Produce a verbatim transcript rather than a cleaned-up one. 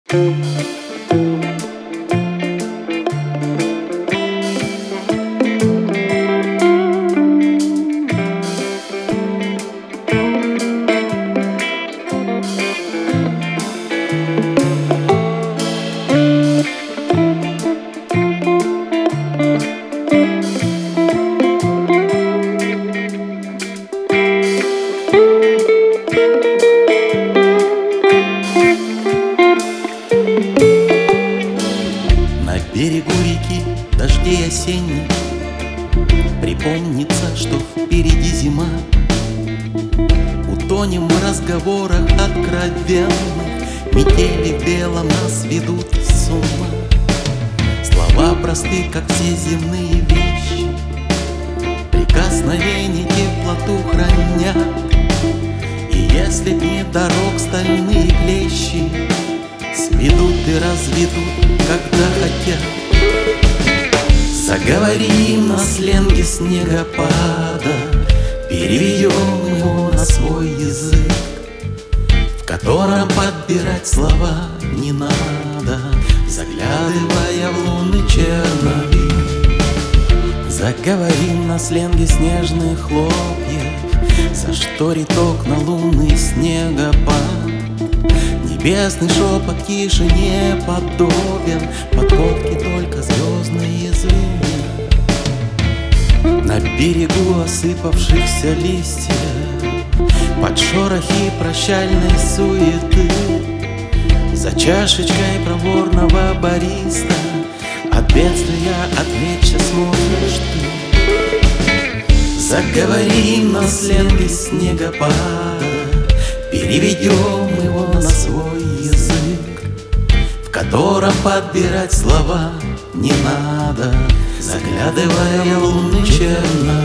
На берегу реки дождей осенних припомнится, что впереди зима. Утонем в разговорах откровенных, метели в белом нас ведут с ума. Слова просты, как все земные вещи, прикосновения теплоту хранят. И если б не дорог стальные клещи, сведут и разведут, когда хотят. Заговорим на сленге снегопада, переведем его на свой язык, в котором подбирать слова не надо, заглядывая в лунный черновик. Заговорим на сленге снежных хлопьев, зашторит окна лунный снегопад. Небесный шепот тишине подобен, подковки только звездные звенья. На берегу осыпавшихся листьев, под шорохи прощальной суеты, за чашечкой проворного бариста от бедствия отвлечься сможешь ты. Заговорим на сленге снегопада, переведем его на свой язык, в котором подбирать слова не надо, заглядывая в лунный черновик.